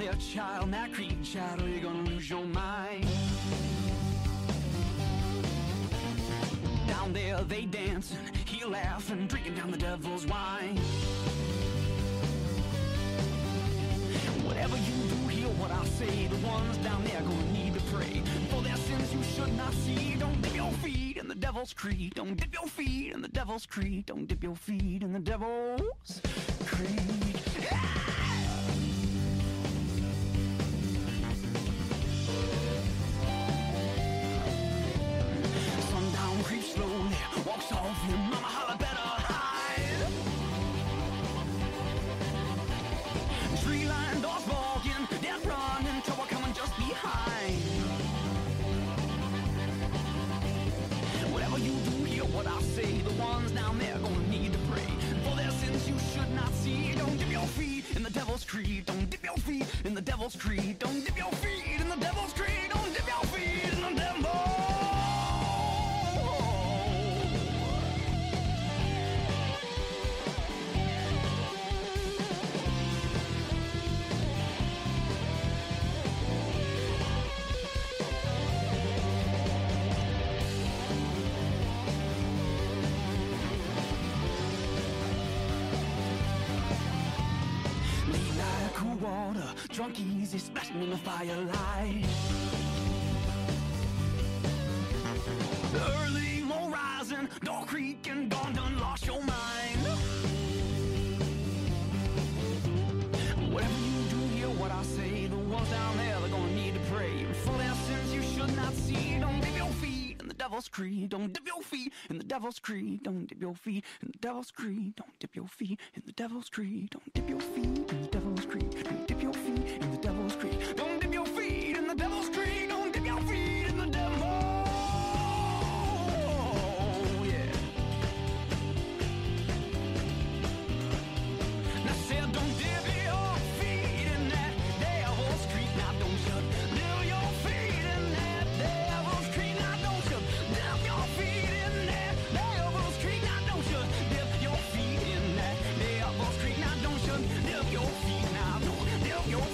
there, child, in that creed, child, or you're gonna lose your mind. Down there they dancing, he laughing, drinking down the devil's wine. Whatever you do, hear what I say. The ones down there gonna need to pray for their sins you should not see. Don't dip your feet in the devil's creed. Don't dip your feet in the devil's creed. Don't dip your feet in the devil's creed. Sundown creeps slowly, walks off him. Mama holla, better hide. Tree line doors walking, they're running, trouble coming just behind. Whatever you do, hear what I say. The ones down there gonna need to pray for their sins you should not see. Don't dip your feet in the devil's creed. Don't dip your feet in the devil's creed. Don't dip your feet in the devil's creed. Don't dip your feet in the devil. Cool water, drunk easy, splashing in the firelight. Early more rising, door creaking, dawn done lost your mind. Whatever you do, hear what I say. The ones down there, they're gonna need to pray for their sins you should not see. Don't dip your feet in the devil's creed. Don't dip your feet in the devil's creed. Don't dip your feet in the devil's creed. Don't dip your feet in the devil's creed. Don't dip your feet in the devil's creed. Don't dip your feet in the devil's creed. Don't dip your feet in the devil's creed. Don't dip your feet in the devil. Yeah. Now say don't dip your feet in that devil's creed. Now don't you dip your feet in that devil's creed. Now don't you dip your feet in that devil's creed. Now don't you dip your feet in that devil's creed. Now don't you dip your feet. Now don't dip your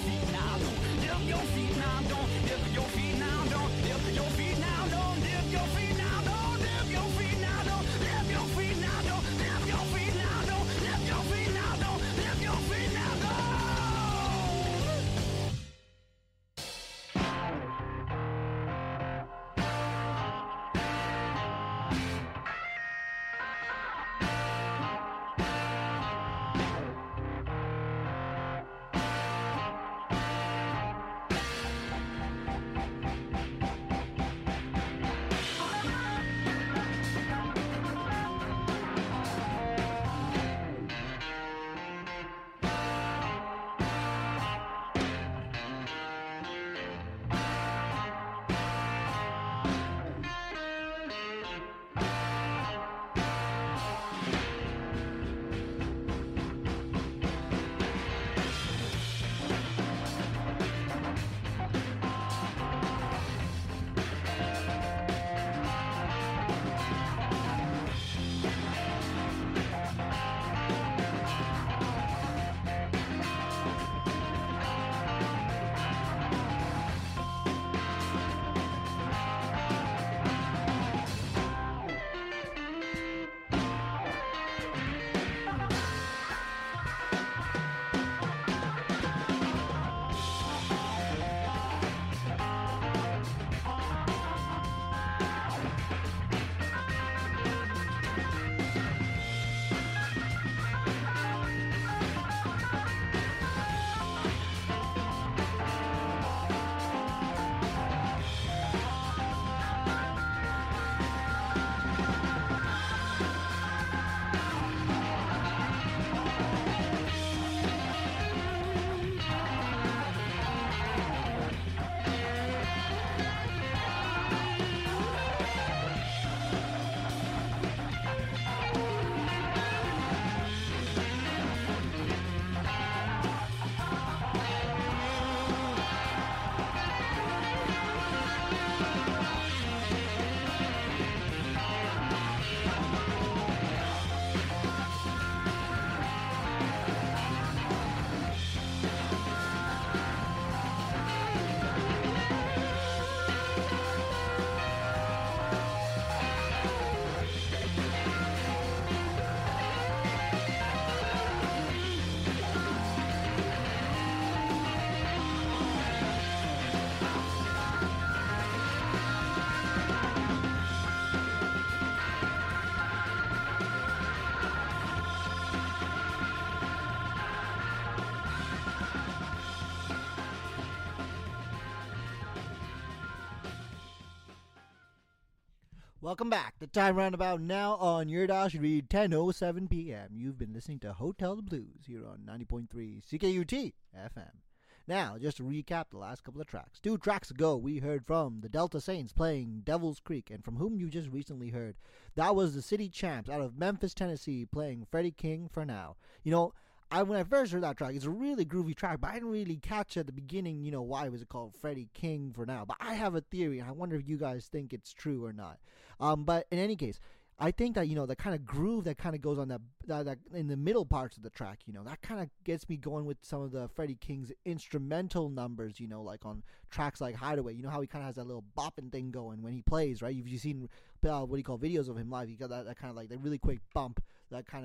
Welcome back. The time roundabout now on your dial should read 10:07 p.m. You've been listening to Hotel the Blues here on 90.3 CKUT FM. Now, just to recap the last couple of tracks. 2 tracks ago, we heard from the Delta Saints playing Devil's Creek, and from whom you just recently heard, that was the City Champs out of Memphis, Tennessee, playing Freddie King for Now. You know, when I first heard that track, it's a really groovy track, but I didn't really catch at the beginning, why was it called Freddie King for Now. But I have a theory, and I wonder if you guys think it's true or not. But in any case, I think that, the kind of groove that kind of goes on that in the middle parts of the track, that kind of gets me going with some of the Freddie King's instrumental numbers, like on tracks like Hideaway. You know how he kind of has that little bopping thing going when he plays, right? You've seen what do you call videos of him live. You got that kind of like that really quick bump, that kind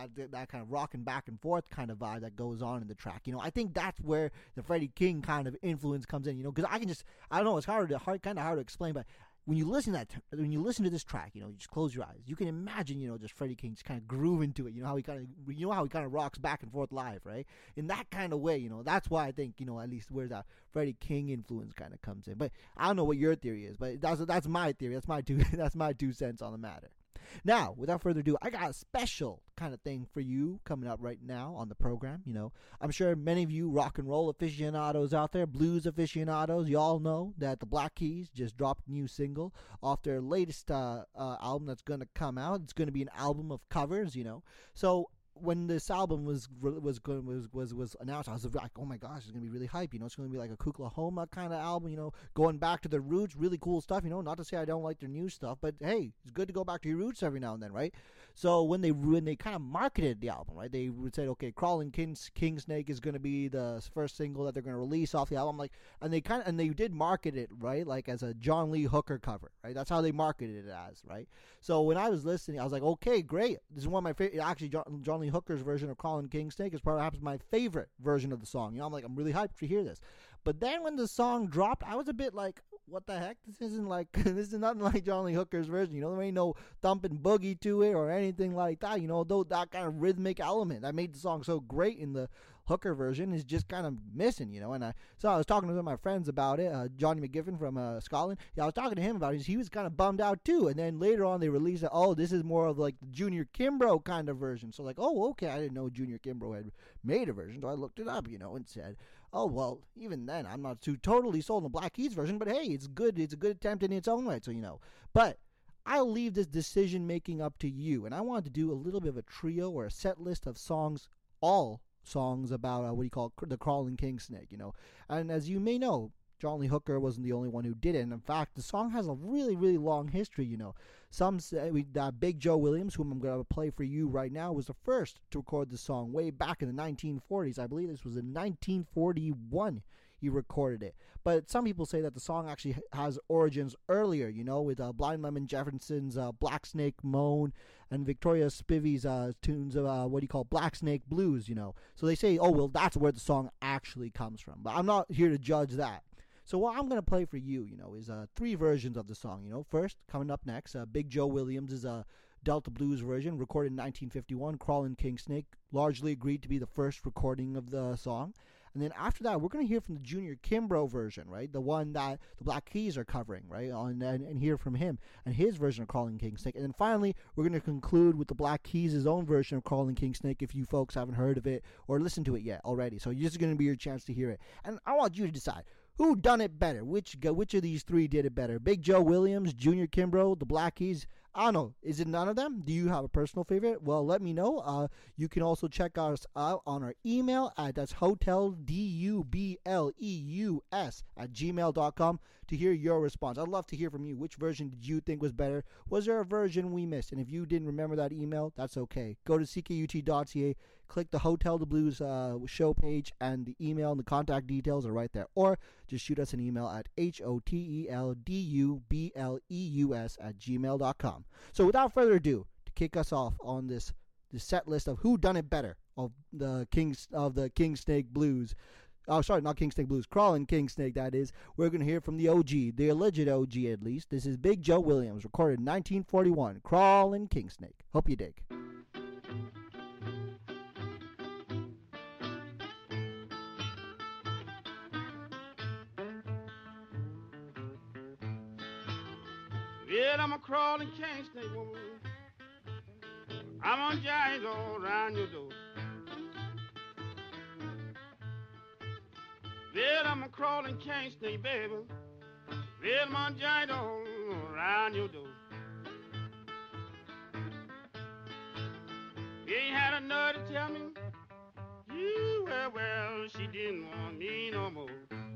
of rocking back and forth kind of vibe that goes on in the track. I think that's where the Freddie King kind of influence comes in. Because I don't know, it's kind of hard to explain, but when you listen to this track, you just close your eyes. You can imagine, just Freddie King just kind of grooving to it. How he kind of rocks back and forth live, right? In that kind of way, that's why I think, at least where that Freddie King influence kind of comes in. But I don't know what your theory is, but that's my theory. That's my 2 cents on the matter. Now, without further ado, I got a special kind of thing for you coming up right now on the program. I'm sure many of you rock and roll aficionados out there, blues aficionados, you all know that the Black Keys just dropped a new single off their latest album that's going to come out. It's going to be an album of covers, So when this album was announced, I was like, oh my gosh, it's gonna be really hype. It's gonna be like a Kuklahoma kind of album. Going back to the roots, really cool stuff. Not to say I don't like their new stuff, but hey, it's good to go back to your roots every now and then, right? So when they kind of marketed the album, right, they said, okay, Crawling King Snake is gonna be the first single that they're gonna release off the album, and they did market it, right, like as a John Lee Hooker cover, right? That's how they marketed it as, right? So when I was listening, I was like, okay, great. This is one of my favorite. Actually, John Lee Hooker's version of Crawling King Snake is perhaps my favorite version of the song. I'm really hyped to hear this. But then when the song dropped, I was a bit like, what the heck? This is nothing like John Lee Hooker's version. There ain't no thumping boogie to it or anything like that. Though that kind of rhythmic element that made the song so great in the Hooker version is just kind of missing, And I was talking to some of my friends about it. Johnny McGiffin from Scotland. Yeah, I was talking to him about it. He was kind of bummed out too. And then later on, they released it. Oh, this is more of like the Junior Kimbrough kind of version. So oh, okay, I didn't know Junior Kimbrough had made a version, so I looked it up, and said, oh well, even then, I'm not too totally sold on the Black Keys version. But hey, it's good. It's a good attempt in its own right. So but I'll leave this decision making up to you. And I wanted to do a little bit of a trio or a set list of songs, all songs about the Crawling King Snake, And as you may know, John Lee Hooker wasn't the only one who did it. And in fact, the song has a really, really long history, Some say Big Joe Williams, whom I'm going to play for you right now, was the first to record the song way back in the 1940s. I believe this was in 1941 he recorded it. But some people say that the song actually has origins earlier, with Blind Lemon Jefferson's Black Snake Moan and Victoria Spivey's tunes of Black Snake Blues, So they say, oh, well, that's where the song actually comes from. But I'm not here to judge that. So what I'm going to play for you, is 3 versions of the song. First, coming up next, Big Joe Williams' Delta Blues version, recorded in 1951, Crawling King Snake, largely agreed to be the first recording of the song. And then after that, we're going to hear from the Junior Kimbrough version, right? The one that the Black Keys are covering, right? And hear from him and his version of Crawling King Snake. And then finally, we're going to conclude with the Black Keys' own version of Crawling King Snake, if you folks haven't heard of it or listened to it yet already. So this is going to be your chance to hear it. And I want you to decide, who done it better? Which of these 3 did it better? Big Joe Williams, Junior Kimbrough, the Black Keys? I don't know. Is it none of them? Do you have a personal favorite? Well, let me know. You can also check us out on our email that's hoteldubleus@gmail.com to hear your response. I'd love to hear from you. Which version did you think was better? Was there a version we missed? And if you didn't remember that email, that's okay. Go to ckut.ca, click the Hotel the Blues show page, and the email and the contact details are right there. Or just shoot us an email at hoteldubleus@gmail.com. So without further ado, to kick us off on this set list of who done it better of the King Snake Blues. Oh, sorry, not King Snake Blues. Crawling King Snake, that is. We're going to hear from the OG, the alleged OG at least. This is Big Joe Williams, recorded in 1941. Crawling King Snake. Hope you dig. Well, Well, I'm a crawling can't stay, woman. I'm on giants all around your door. Well, I'm a crawling can't stay, baby. Well, I'm on giants all around your door. You ain't had a nerve to tell me. You, well, she didn't want me no more.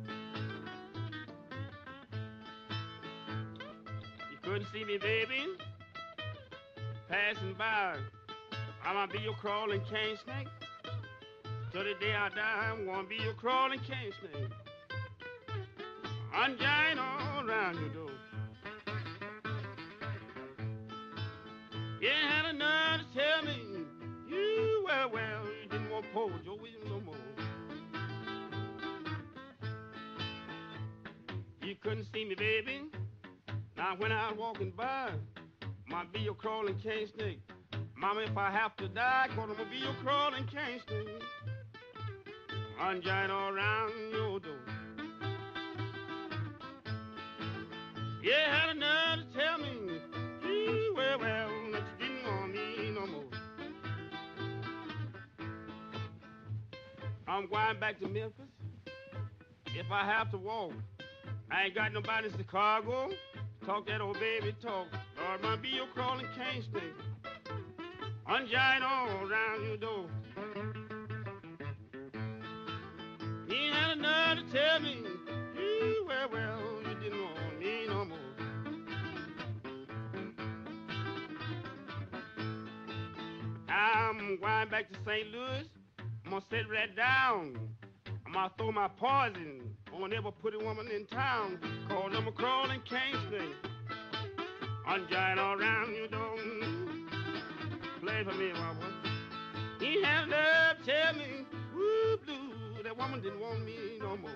You couldn't see me, baby, passing by. I'm gonna be your crawling cane snake. Till the day I die, I'm gonna be your crawling cane snake. I'm giant all around your door. You ain't had a nerve to tell me. You, well, you didn't want poor Joe Williams no more. You couldn't see me, baby. Now when I was walking by, might be your crawling cane snake. Mama, if I have to die, 'cause I'm gonna be your crawling cane snake. I'm giant all around your door. You had a nerve to tell me, you, well, that you didn't want me no more. I'm going back to Memphis. If I have to walk, I ain't got nobody in Chicago. Talk that old baby talk. Lord, might be your crawling cane snake. I'm giant all around your door. He had a nerve to tell me, you, well, you didn't want me no more. I'm going back to St. Louis. I'm gonna sit right down. I'm gonna throw my poison on every pretty woman in town. Call them a crawling cane snake. I'm giant all around your door. Play for me, my boy. He had love tell me, woo, blue, that woman didn't want me no more.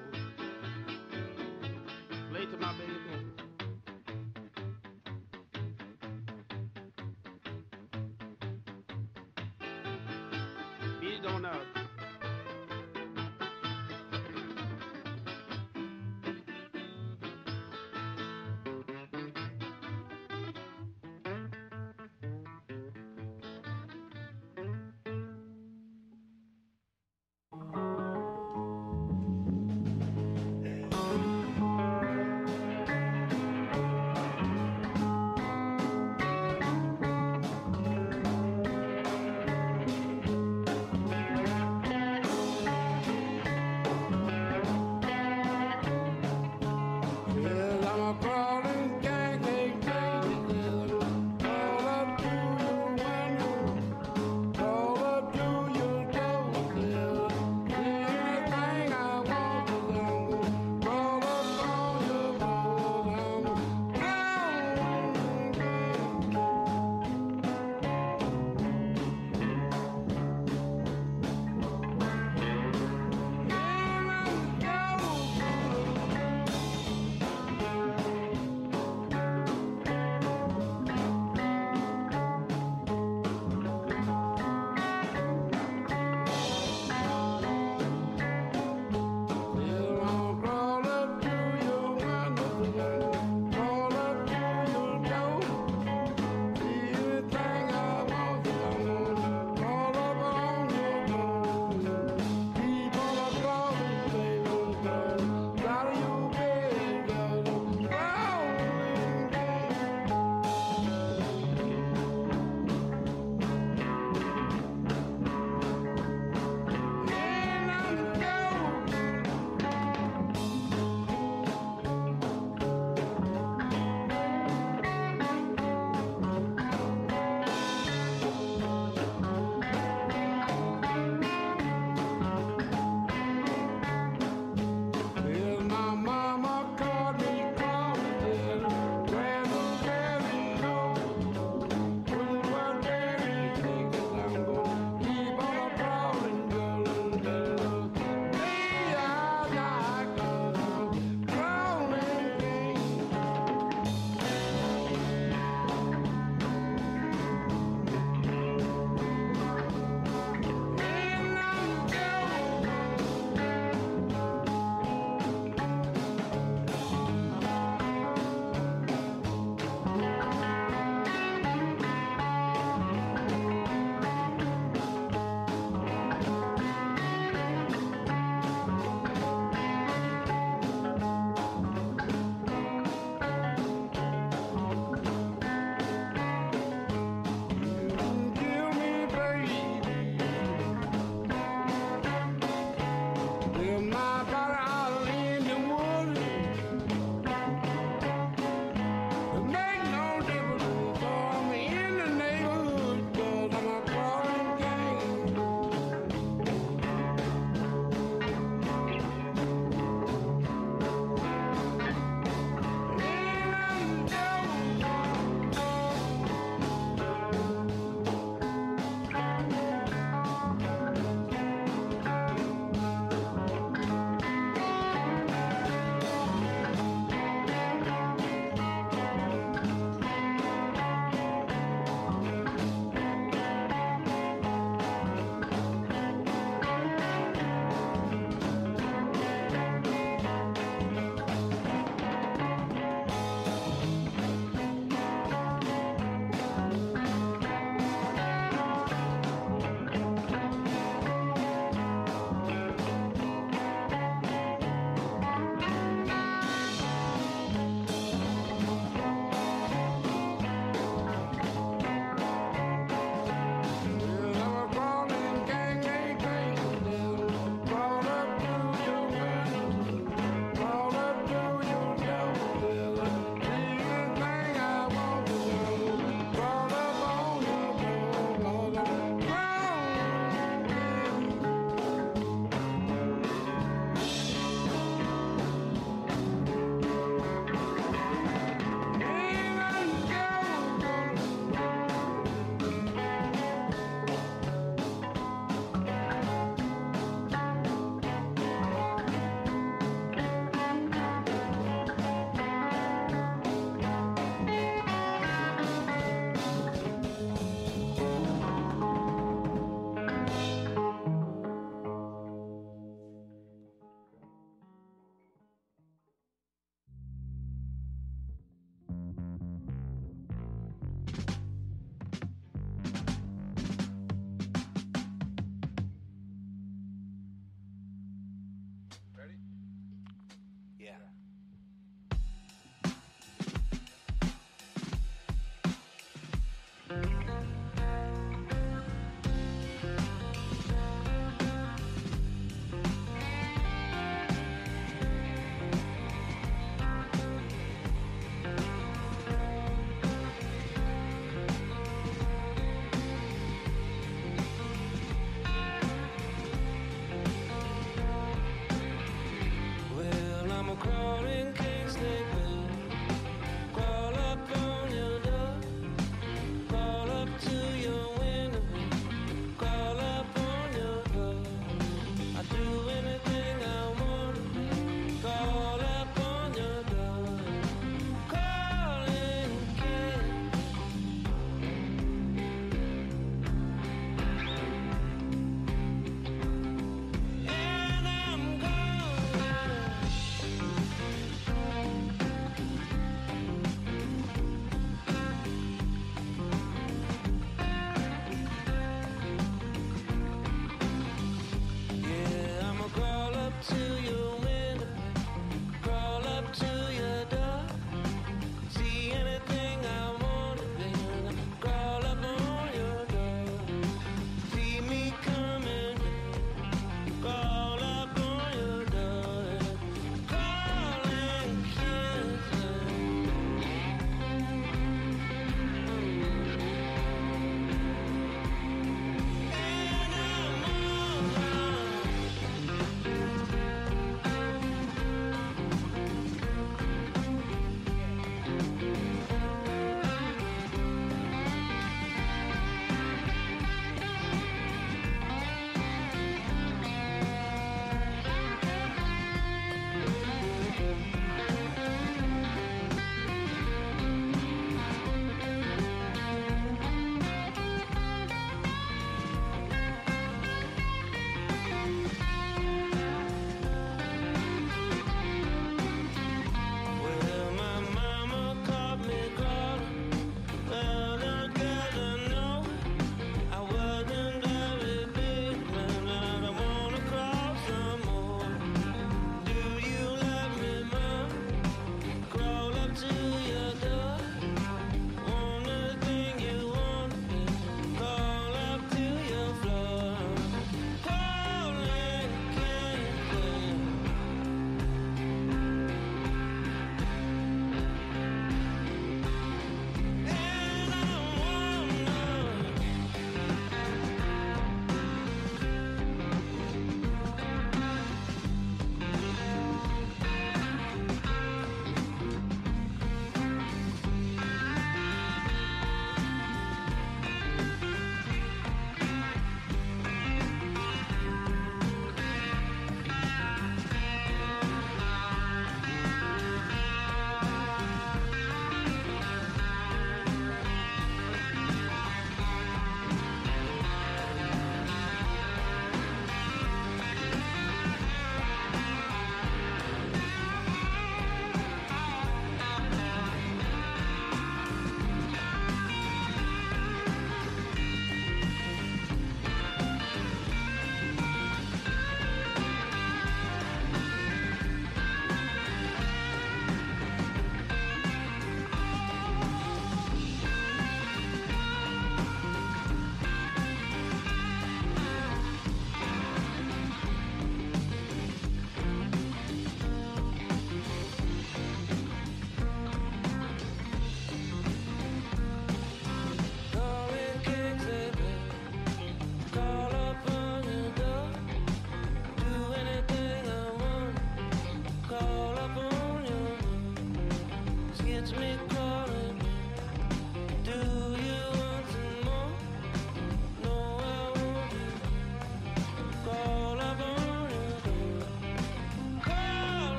Play to my baby. Beat it on up.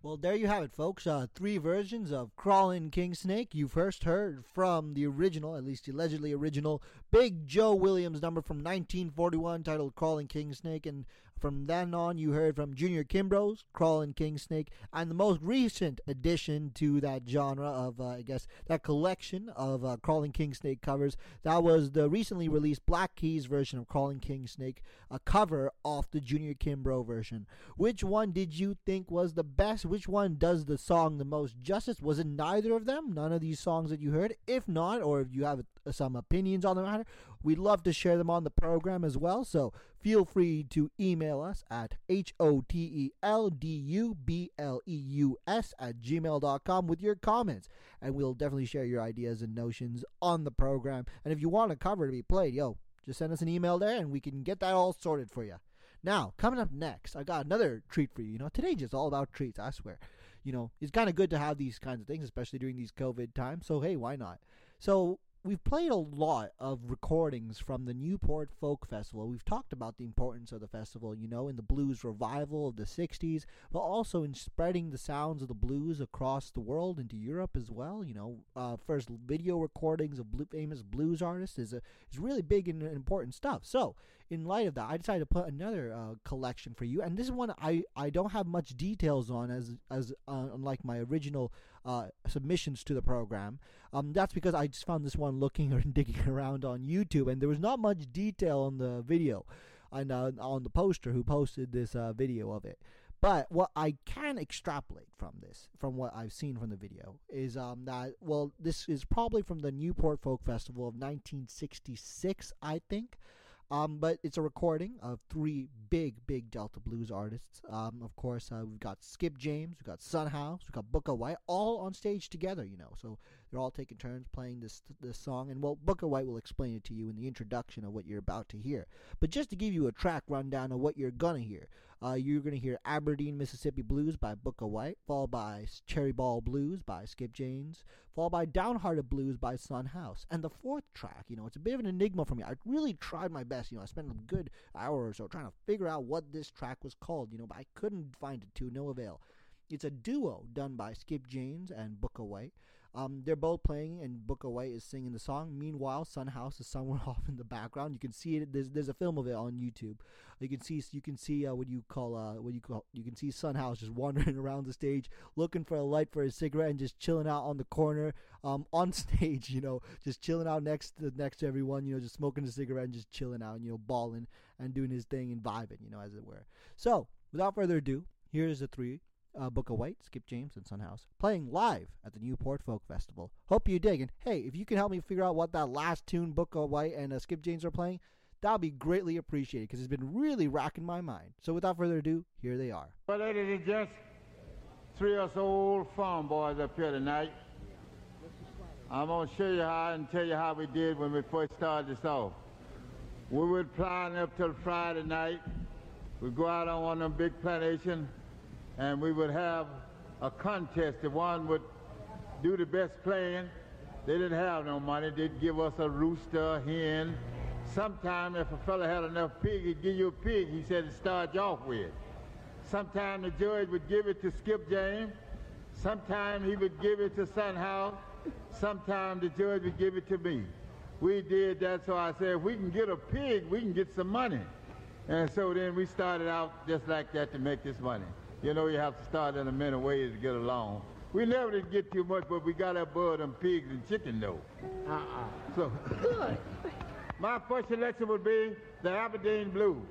Well, there you have it, folks. Three versions of Crawlin' King Snake. You first heard from the original, at least the allegedly original, Big Joe Williams number from 1941 titled Crawlin' King Snake. And from then on, you heard from Junior Kimbrough's Crawlin' King Snake. And the most recent addition to that genre of, I guess, that collection of Crawlin' King Snake covers, that was the recently released Black Keys version of Crawlin' King Snake, a cover off the Junior Kimbrough version. Which one did you think was the best? Which one does the song the most justice? Was it neither of them? None of these songs that you heard? If not, or if you have some opinions on the matter, we'd love to share them on the program as well. So feel free to email us at hoteldubleus@gmail.com with your comments, and we'll definitely share your ideas and notions on the program. And if you want a cover to be played, just send us an email there and we can get that all sorted for you. Now, coming up next, I got another treat for you. Today's just all about treats, I swear. It's kind of good to have these kinds of things, especially during these COVID times. So, hey, why not? So, we've played a lot of recordings from the Newport Folk Festival. We've talked about the importance of the festival, in the blues revival of the 60s, but also in spreading the sounds of the blues across the world into Europe as well. First video recordings of famous blues artists is really big and important stuff. So, in light of that, I decided to put another collection for you, and this is one I don't have much details on as unlike my original submissions to the program. That's because I just found this one looking or digging around on YouTube, and there was not much detail on the video and on the poster who posted this video of it. But what I can extrapolate from this, from what I've seen from the video, is this is probably from the Newport Folk Festival of 1966, I think. But it's a recording of three big Delta blues artists. Of course, we've got Skip James, we've got Son House, we've got Booker White, all on stage together, So they're all taking turns playing this song. And, Booker White will explain it to you in the introduction of what you're about to hear. But just to give you a track rundown of what you're going to hear, you're going to hear Aberdeen, Mississippi Blues by Booker White, followed by Cherry Ball Blues by Skip James, followed by Downhearted Blues by Son House. And the fourth track, it's a bit of an enigma for me. I really tried my best. I spent a good hour or so trying to figure out what this track was called, but I couldn't find it to no avail. It's a duo done by Skip James and Booker White. They're both playing, and Booker White is singing the song. Meanwhile, Son House is somewhere off in the background. You can see it. There's a film of it on YouTube. You can see you can see Son House just wandering around the stage, looking for a light for a cigarette, and just chilling out on the corner, on stage. Just chilling out next to everyone. Just smoking a cigarette and just chilling out, and balling and doing his thing and vibing, as it were. So, without further ado, here's the three. Booker White, Skip James, and Son House playing live at the Newport Folk Festival. Hope you dig. And hey, if you can help me figure out what that last tune Booker White and Skip James are playing, that'll be greatly appreciated because it's been really racking my mind. So without further ado, here they are. Well, ladies and gents, three of us old farm boys up here tonight. I'm going to show you how and tell you how we did when we first started this off. We would plan up till Friday night. We'd go out on one of them big plantations, and we would have a contest. The one would do the best playing. They didn't have no money. They'd give us a rooster, a hen. Sometime if a fella had enough pig, he'd give you a pig, he said, to start you off with. Sometime the judge would give it to Skip James. Sometime he would give it to Son House. Sometime the judge would give it to me. We did that, so I said, if we can get a pig, we can get some money. And so then we started out just like that to make this money. You have to start in a many ways to get along. We never did get too much, but we got up bird and pigs and chicken, though. So, my first selection would be the Aberdeen Blues.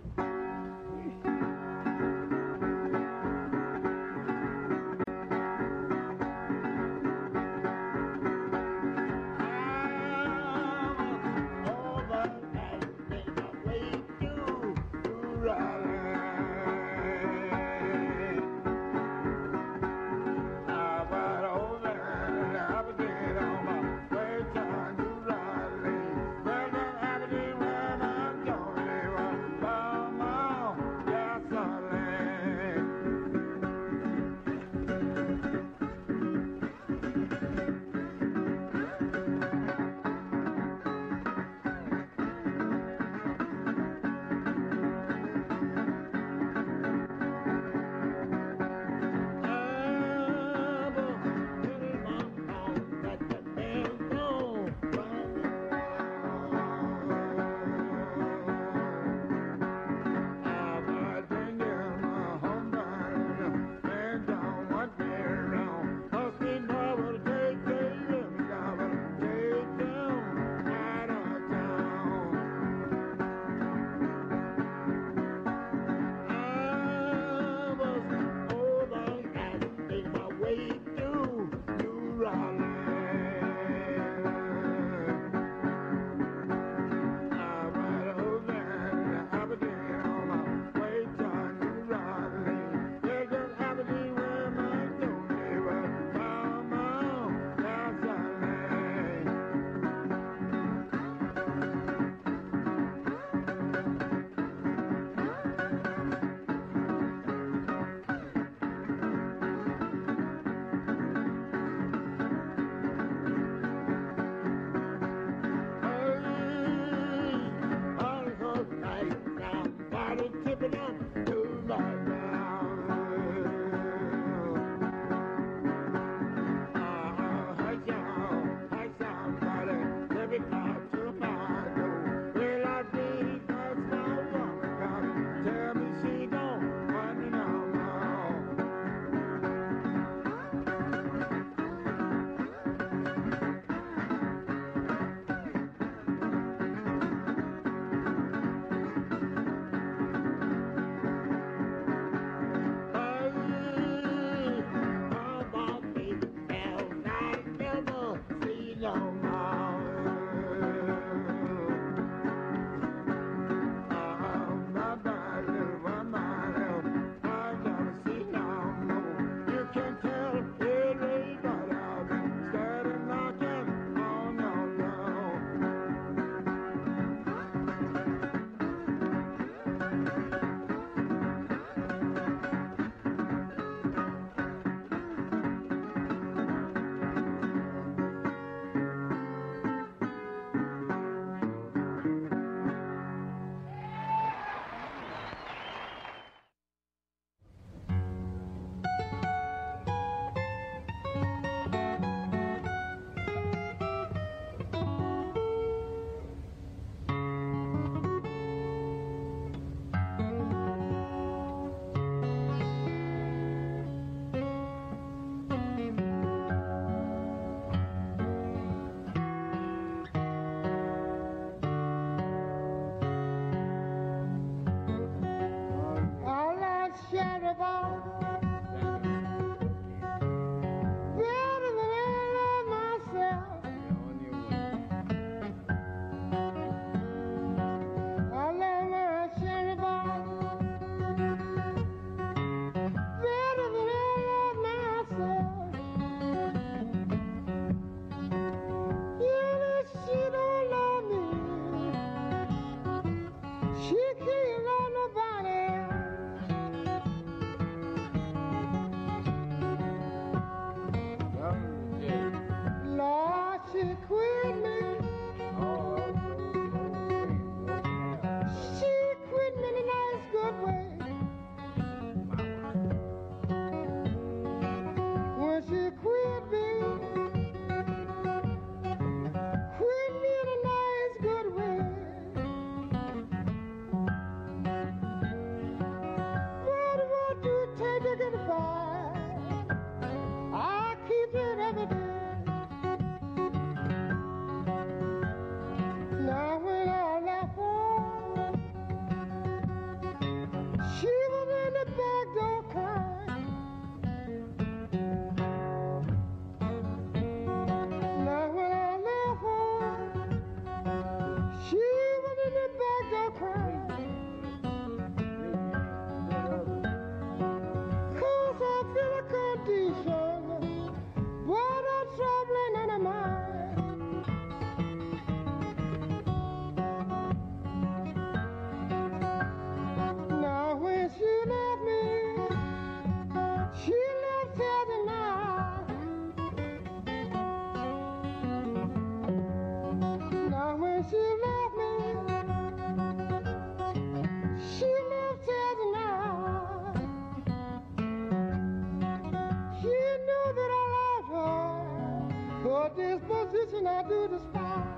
Your disposition I do despise.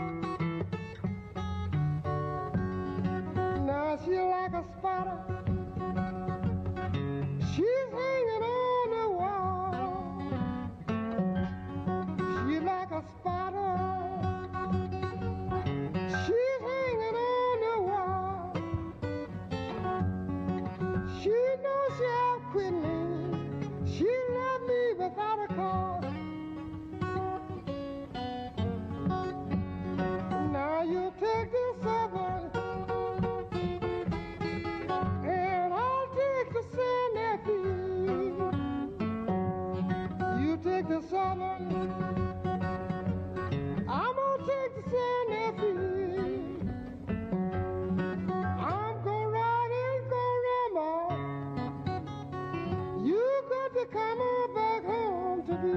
Now she like a spider. She's hanging on the wall. She like a spider. She's hanging on the wall. She knows she outquit me. She left me without a cause. Now you take this southern, and I'll take the Santa Fe. You take the southern, I'm gonna take the Santa Fe. I'm gonna ride and gonna ramble. You got to come on back home to me.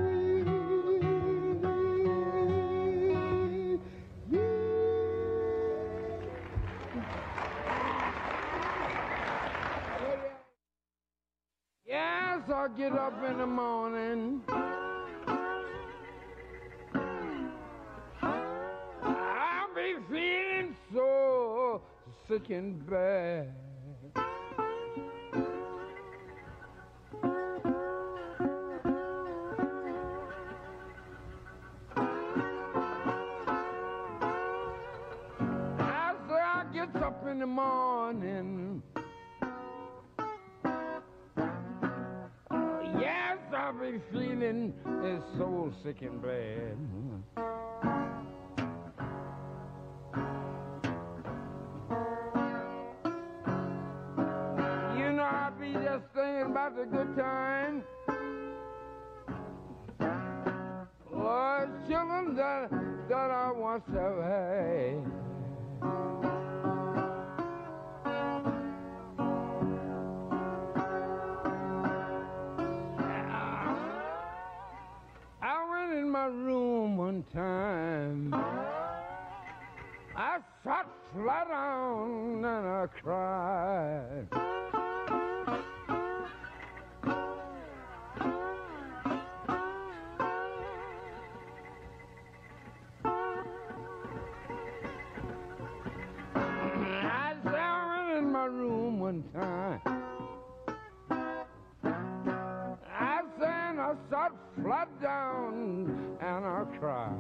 Yes, I get up in the morning. I'll be feeling so sick and bad. After I get up in the morning, yes, I'll be feeling so sick and bad. You know, I'll be just thinking about the good time. Oh, children that I once have had. I went in my room one time. I sat flat down and I cried. I said I went in my room one time. I said I sat flat down and I cried.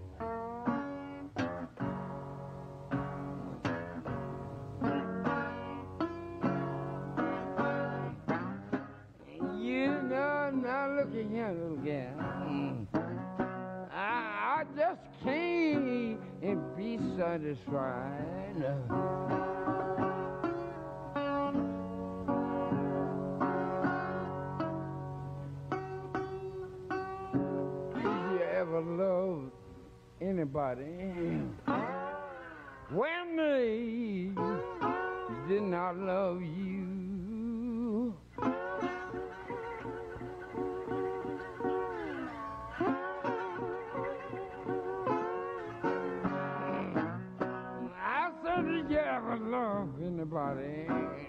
You know, now look at here, little gal. I just can't be satisfied. Did you ever love anybody when they did not love you? I said, did you ever love anybody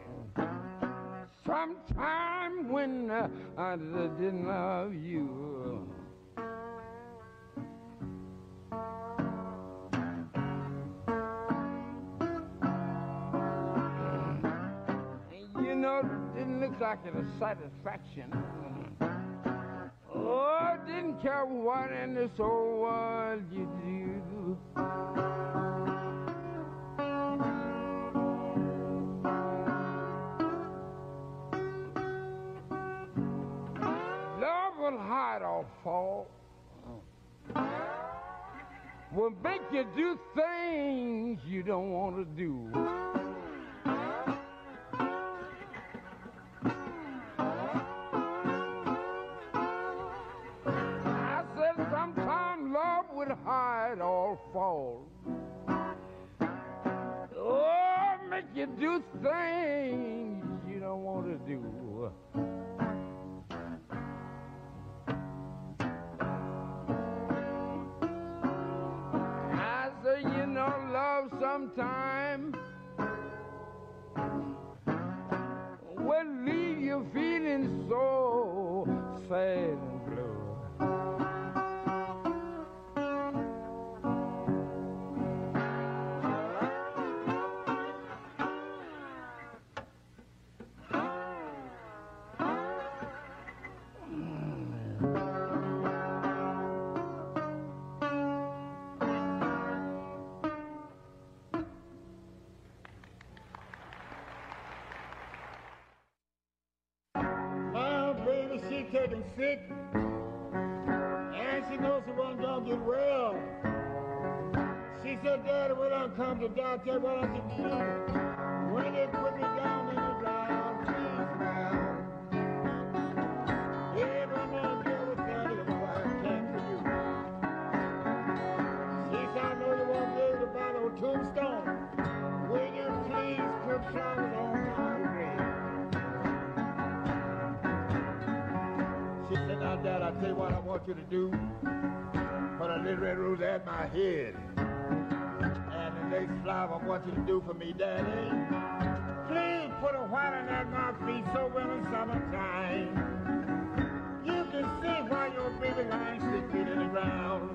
sometime when I didn't love you? You know, it didn't look like it a satisfaction. Oh, didn't care what in this whole world you do. Love will hide all fault. Will make you do things you don't want to do. I said sometimes love would hide all fault. Oh, make you do things you don't want to do. I say, you know, love sometime will leave you feeling so sad and blue. big and sick, and she knows she wasn't gonna get well. She said, Daddy, when I come to die, tell me what I should do. When they put me down in the ground, please smile. Yeah, but I'm gonna be able to tell you what I came for you. She said, I know you won't be able to buy no tombstone. Will you please put flowers on my grave? She said, now, Dad, I'll tell you what I want you to do. Put a little red rose at my head. And the next flower I want you to do for me, Daddy. Please put a white one at my feet so when it's summertime, you can see why your baby lying 6 feet in the ground.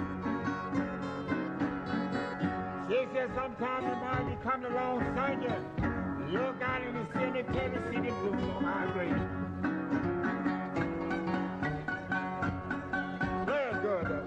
She said sometimes you might be coming along singing. Look out in the cemetery, see the blues on my grave. Very good, though.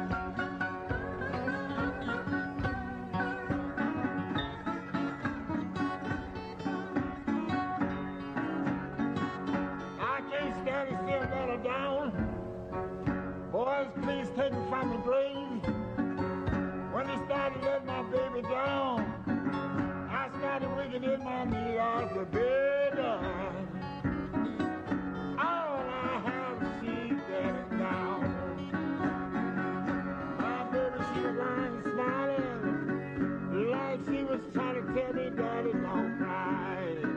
I can't stand it still, let her down. Boys, please take me from the grave. When they started letting my baby down, I started wigging in my knee. I said, baby, all I have is she getting down. My baby, she was lying smiling, like she was trying to tell me, Daddy, don't cry.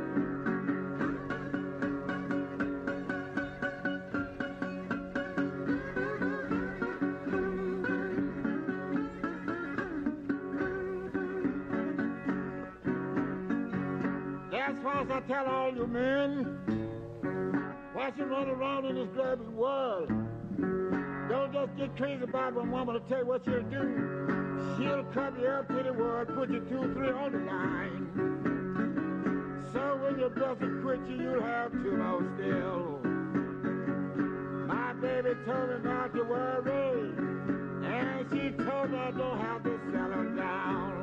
That's why I tell all you men, why you run around in this grubby world? Don't just get crazy about one woman to tell you what she'll do. She'll cut you up to the world, put you 2, 3 on the line. So when your brother quit you, you'll have 2 more still. My baby told me not to worry, and she told me I don't have to settle down.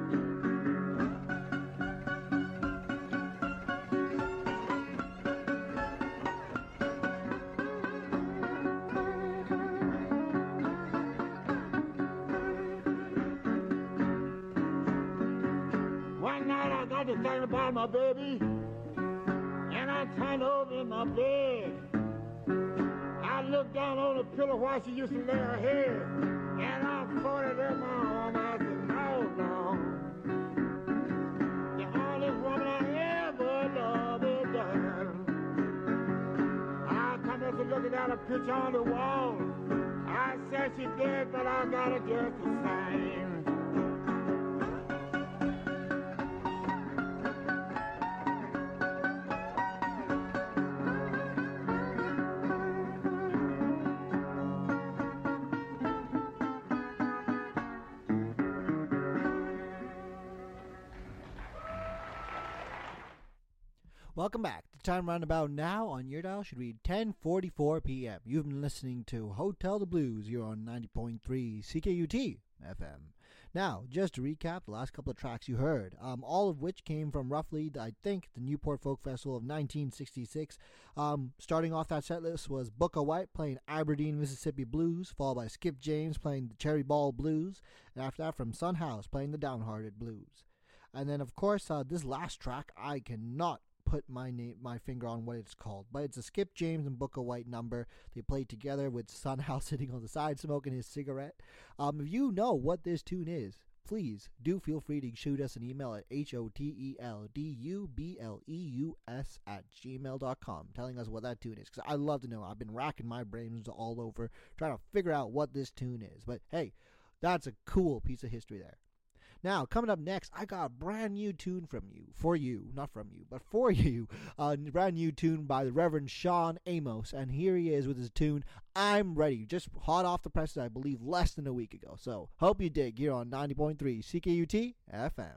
One night I got to thinking about my baby, and I turned over in my bed. I looked down on the pillow while she used to lay her head, and I folded in my arm. I said, no, no. The only woman I ever loved is that. I come up to looking at a picture on the wall. I said she dead, but I got her just the same. Welcome back. The time roundabout now on your dial should read 10:44 p.m. You've been listening to Hotel the Blues here on 90.3 CKUT FM. Now, just to recap the last couple of tracks you heard, all of which came from roughly, I think, the Newport Folk Festival of 1966. Starting off that set list was Booker White playing Aberdeen, Mississippi Blues, followed by Skip James playing the Cherry Ball Blues, and after that from Son House playing the Downhearted Blues. And then, of course, this last track, I cannot put my finger on what it's called, but it's a Skip James and Booker White number. They played together with Son House sitting on the side smoking his cigarette. If you know what this tune is, please do feel free to shoot us an email at hoteldubleus@gmail.com telling us what that tune is, because I'd love to know. I've been racking my brains all over trying to figure out what this tune is, but hey, that's a cool piece of history there. Now, coming up next, I got a brand new tune for you. A brand new tune by the Reverend Sean Amos, and here he is with his tune, I'm Ready, just hot off the presses, I believe, less than a week ago. So, hope you dig here on 90.3 CKUT FM.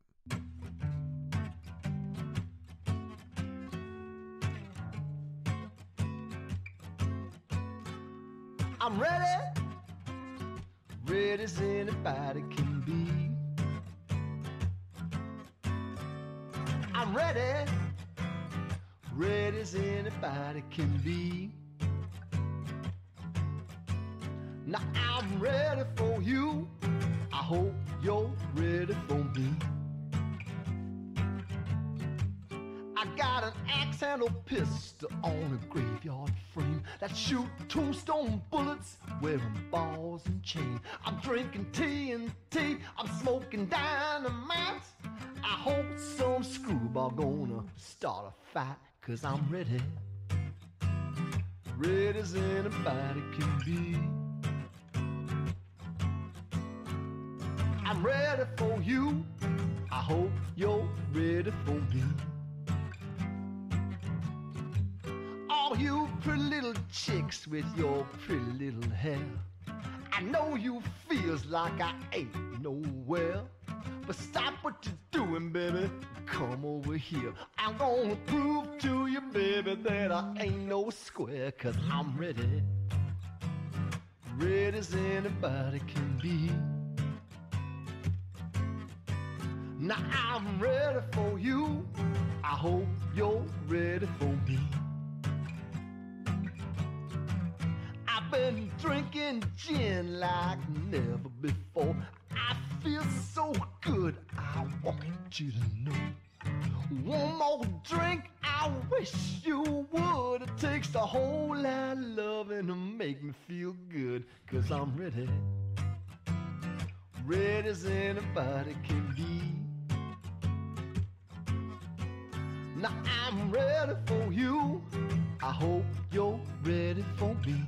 I'm ready, ready as anybody can be. I'm ready, ready as anybody can be. Now I'm ready for you. I hope you're ready for me. I got an axe and a pistol on a graveyard frame that shoot tombstone bullets wearing balls and chain. I'm drinking TNT, I'm smoking dynamite. I hope some screwball gonna start a fight, 'cause I'm ready. Ready as anybody can be. I'm ready for you. I hope you're ready for me. All you pretty little chicks with your pretty little hair, I know you feels like I ain't nowhere. But stop what you're doing, baby. Come over here. I'm gonna prove to you, baby, that I ain't no square. 'Cause I'm ready. Ready as anybody can be. Now I'm ready for you. I hope you're ready for me. I've been drinking gin like never before. I feel so good, I want you to know. One more drink, I wish you would. It takes a whole lot of loving to make me feel good. 'Cause I'm ready. Ready as anybody can be. Now I'm ready for you. I hope you're ready for me.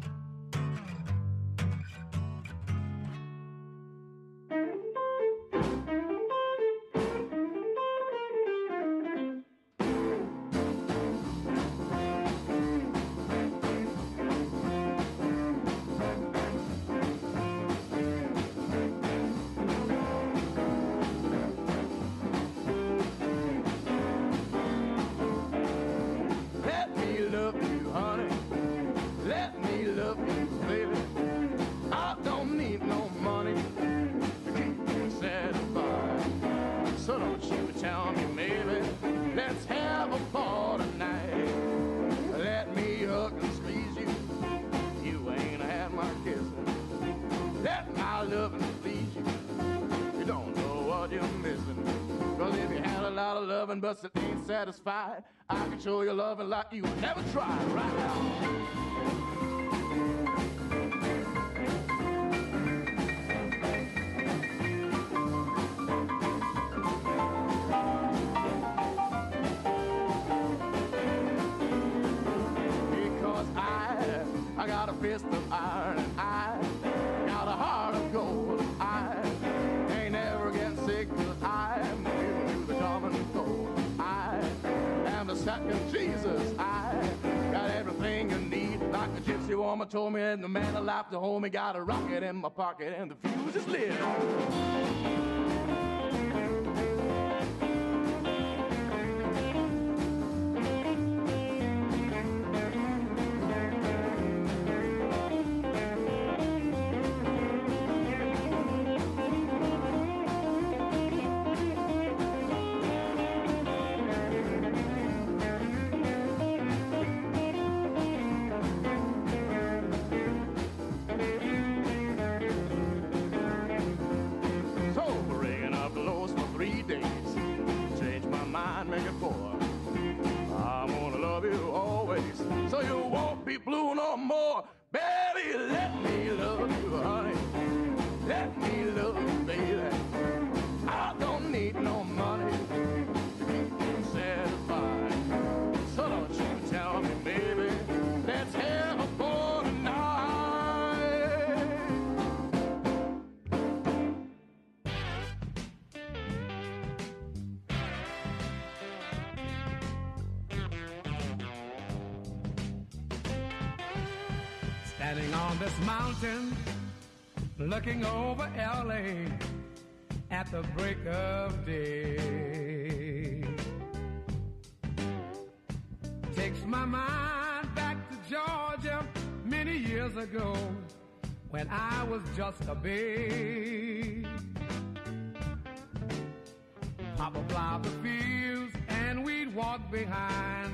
But it ain't satisfied. I can show you loving like you never tried. Right now. I got a fist of iron and I got a heart of gold. I ain't never getting sick 'cause I'm giving you the common cold. I am the second Jesus. I got everything you need. Like a gypsy woman told me, and the man alive to hold me. Got a rocket in my pocket and the fuse is lit. Blue no more, baby, let me love you, honey. Let me love you, baby. I don't need no money to keep you satisfied. So don't you tell me, baby, let's have a ball tonight. Standing on this mountain, looking over LA at the break of day. Takes my mind back to Georgia many years ago when I was just a babe. Papa plowed the fields and we'd walk behind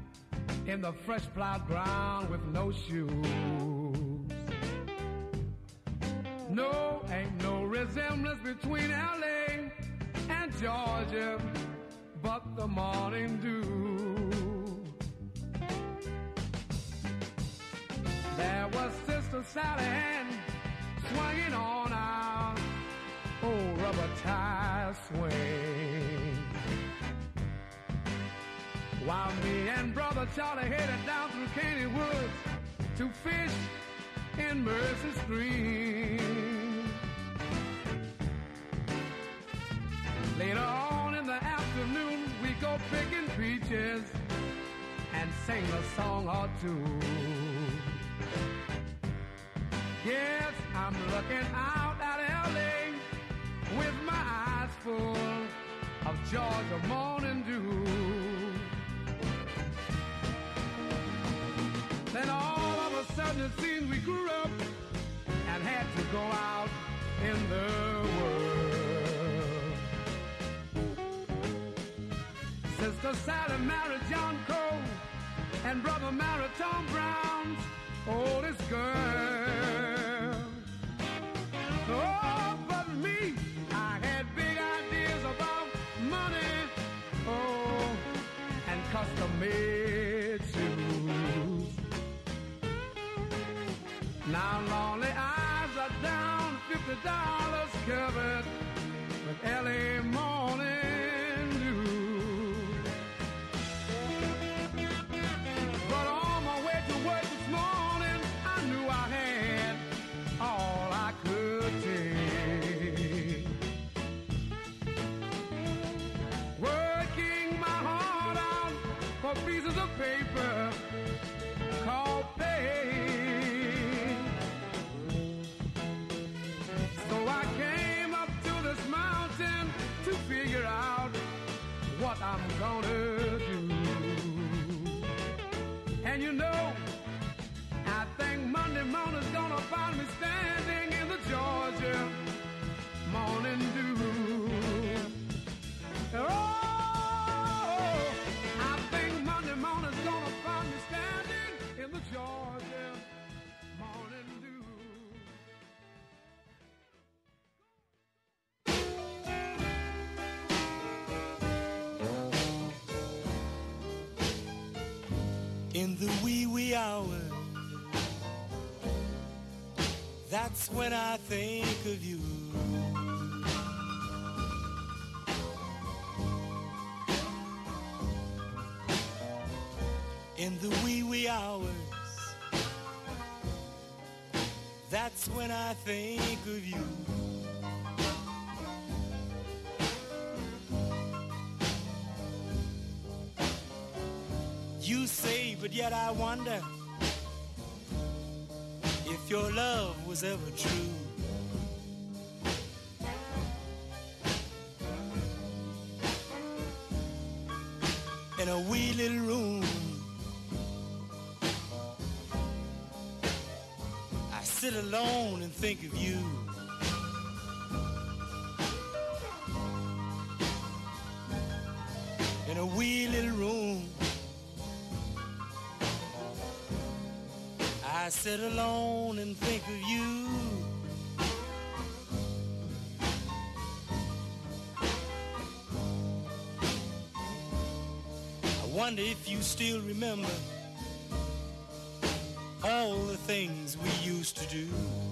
in the fresh plowed ground with no shoes. No, ain't no resemblance between LA and Georgia, but the morning dew. There was Sister Sally Ann swinging on our old rubber tire swing, while me and Brother Charlie headed down through Caney Woods to fish in Mercy Stream. Later on in the afternoon, we go picking peaches and sing a song or two. Yes, I'm looking out at L.A. with my eyes full of Georgia morning dew. Then all of a sudden it seems we grew up and had to go out in the world. Sister Sally married John Cole, and Brother married Tom Brown's oldest girl. Oh, but me, I had big ideas about money, oh, and custom-made shoes. Now lonely eyes are down, $50 covered with L.A. morning dew. But on my way to work this morning, I knew I had all I could take. Working my heart out for pieces of paper called pay. Figure out what I'm gonna do. And you know, I think Monday morning's gonna find me standing in the Georgia morning dew. Oh, I think Monday morning's gonna find me standing in the Georgia morning dew. In the wee hours, that's when I think of you. In the wee hours, that's when I think of you. You say, but yet I wonder if your love was ever true. In a wee little room, I sit alone and think of you. In a wee little room, I sit alone and think of you. I wonder if you still remember all the things we used to do.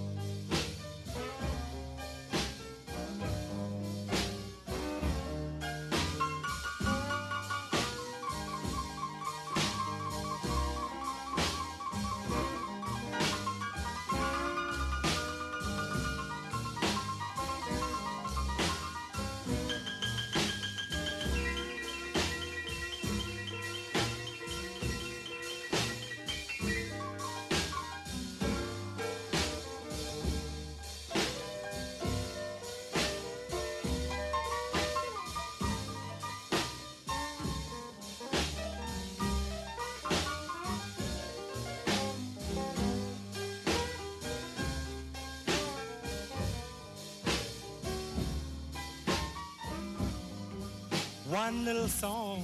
One little song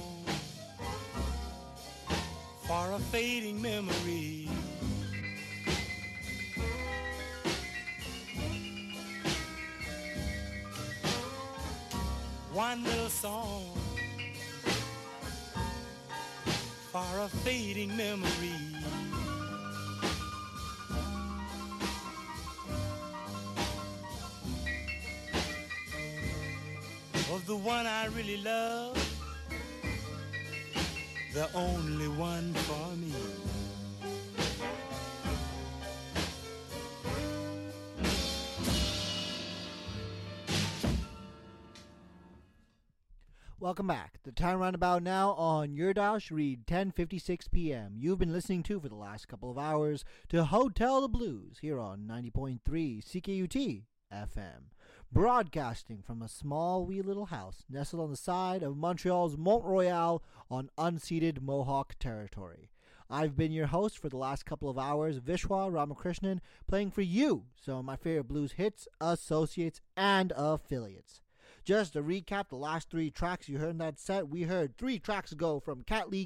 for a fading memory. one little song for a fading memory of the one I really love, the only one for me. Welcome back. The time roundabout now on your dial should read 10:56 p.m. You've been listening to for the last couple of hours to Hotel the Blues here on 90.3 CKUT FM, broadcasting from a small wee little house nestled on the side of Montreal's Mont Royal on unceded Mohawk territory. I've been your host for the last couple of hours, Vishwa Ramakrishnan, playing for you some of my favorite blues hits, associates, and affiliates. Just to recap the last three tracks you heard in that set, we heard 3 tracks ago from Cat Lee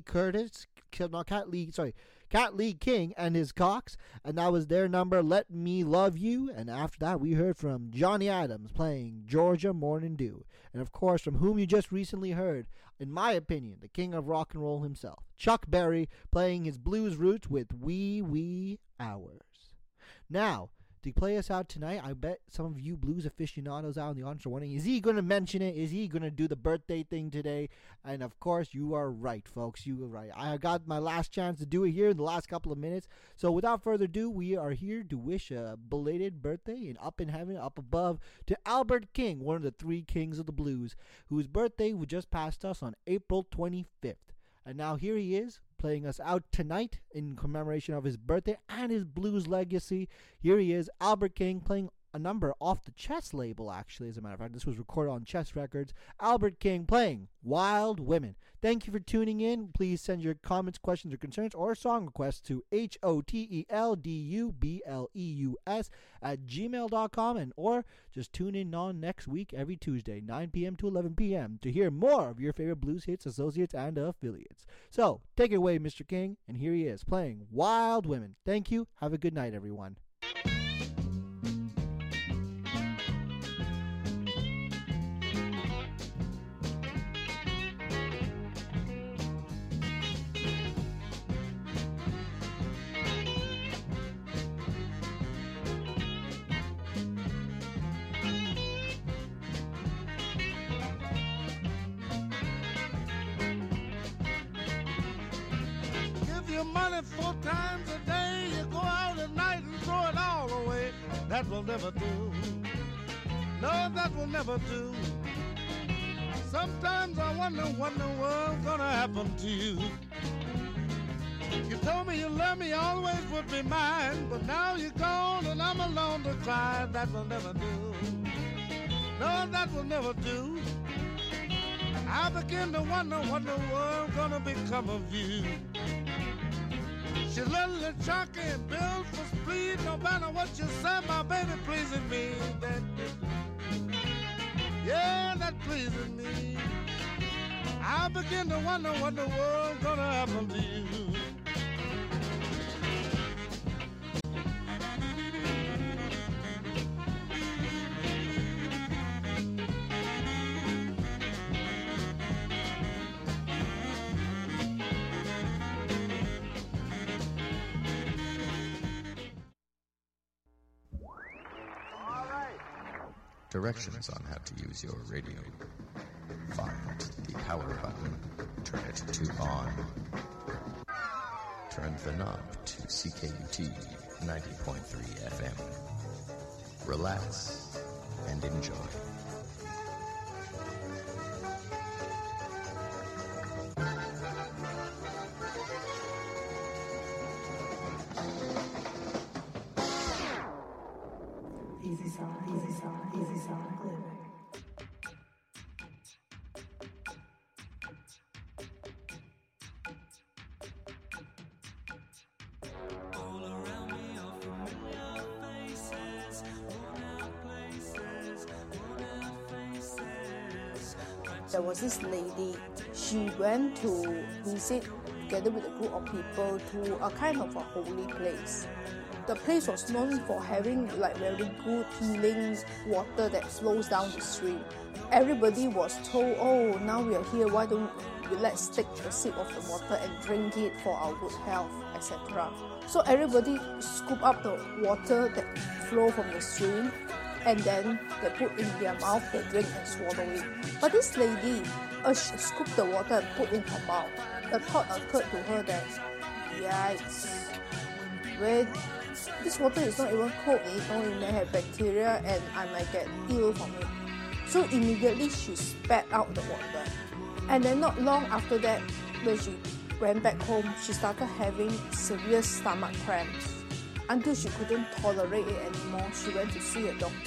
King and his Cox, and that was their number, Let Me Love You. And after that, we heard from Johnny Adams playing Georgia Morning Dew. And of course, from whom you just recently heard, in my opinion, the king of rock and roll himself, Chuck Berry, playing his blues roots with Wee Wee Hours. Now, to play us out tonight, I bet some of you blues aficionados out in the audience are wondering, is he going to mention it? Is he going to do the birthday thing today? And of course, you are right, folks. You are right. I got my last chance to do it here in the last couple of minutes. So without further ado, we are here to wish a belated birthday and up in heaven, up above, to Albert King, one of the 3 kings of the blues, whose birthday was just passed us on April 25th. And now here he is, playing us out tonight in commemoration of his birthday and his blues legacy. Here he is, Albert King, playing a number off the Chess label, actually, as a matter of fact. This was recorded on Chess Records. Albert King playing Wild Women. Thank you for tuning in. Please send your comments, questions, or concerns, or song requests to hoteldubleus@gmail.com, and or just tune in on next week every Tuesday, 9 p.m. to 11 p.m. to hear more of your favorite blues hits, associates, and affiliates. So, take it away, Mr. King, and here he is, playing Wild Women. Thank you. Have a good night, everyone. Money 4 times a day, you go out at night and throw it all away. That will never do. No, that will never do. Sometimes I wonder what in the world's gonna happen to you. You told me you loved me, always would be mine, but now you're gone and I'm alone to cry. That will never do. No, that will never do. I begin to wonder what in the world's gonna become of you. She little chalky and built for speed. No matter what you say, my baby pleasing me. That pleases me. I begin to wonder what the world's gonna happen to you. Directions on how to use your radio. Find the power button. Turn it to on. Turn the knob to CKUT 90.3 FM. Relax and enjoy. Easy song living. All around me are familiar faces, worn out places, worn out faces. There was this lady, she went to visit together with a group of people to a kind of a holy place. the place was known for having like very good healing water that flows down the stream. Everybody was told, oh, now we are here, why don't let's take a sip of the water and drink it for our good health, etc. So everybody scoop up the water that flow from the stream, and then they put in their mouth, they drink and swallow it. But this lady, she scooped the water and put in her mouth. The thought occurred to her that, yikes, this water is not even cold, it may have bacteria and I might get ill from it. So immediately she spat out the water. And then not long after that, when she went back home, she started having severe stomach cramps. Until she couldn't tolerate it anymore, she went to see a doctor.